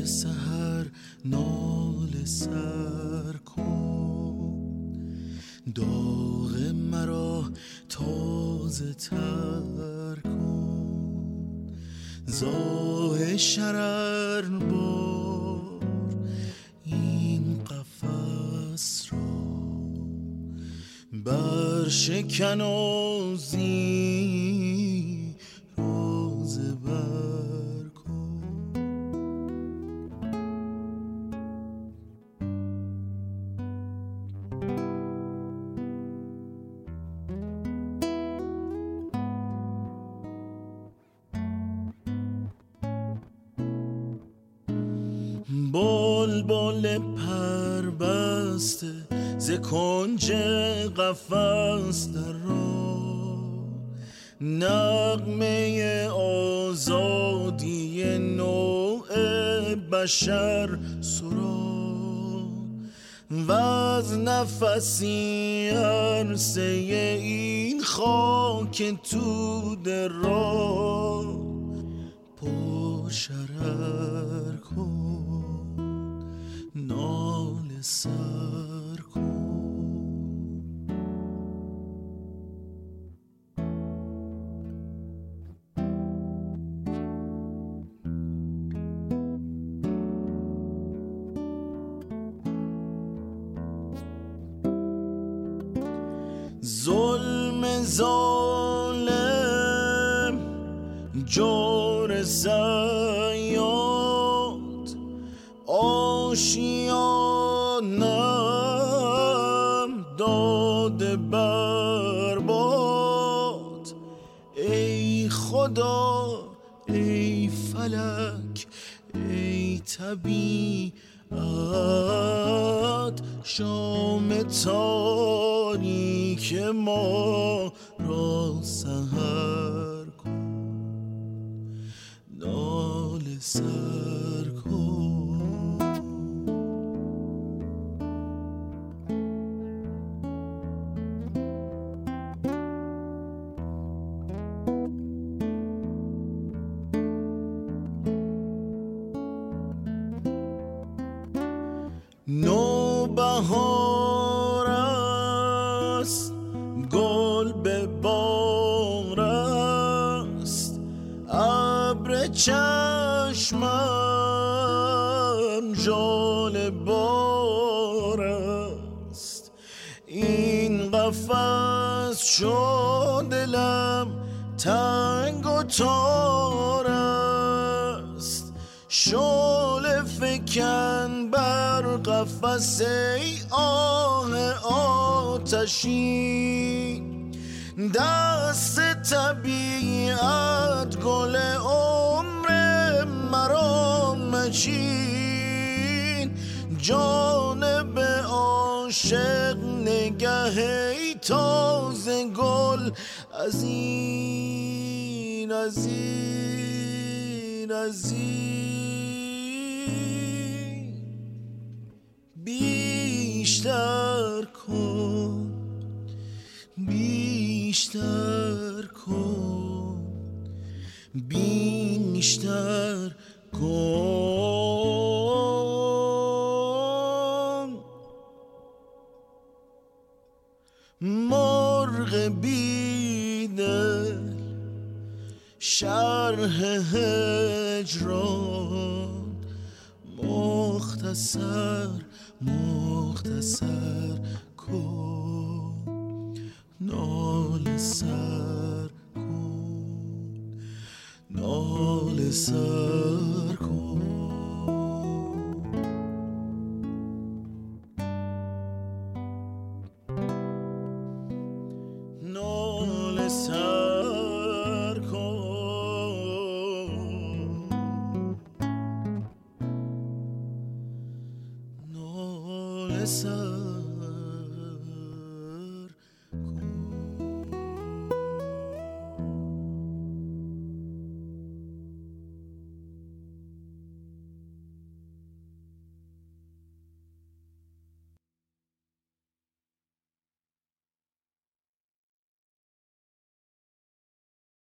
سحر ناله سر کن، داغ مرا تازه تر کن، زاه شرر بار این قفس را، برشکن و زین روز بر کن. بلبل پربسته ز کنج قفس در راه، نغمه آزادی نوع بشر سرا، و از نفسی عرصه این خاک توده را پر شرر کن، ناله سر کن. ظلم ظالم جور زیاد، آشیانم داده برباد. ای خدا ای فلک ای طبیعت، شام تاریک ما را سحر کن، ناله سر کن. نوبهار است گل به بار است، ابر چشمم ژاله بار است. این قفس شد دلم تنگ و تار است، شعله فکن بر قفس ای آه آتشین. دست طبیعت گل عمر مرا مچین، جانب عاشق نگه ای تازه گل از این بیشتر کن، بیشتر کن، بیشتر کن. مرغ بیدل شرح هجران، مختصر کن، ناله سر کن، ناله سر کن. ناله سر کن، ناله سر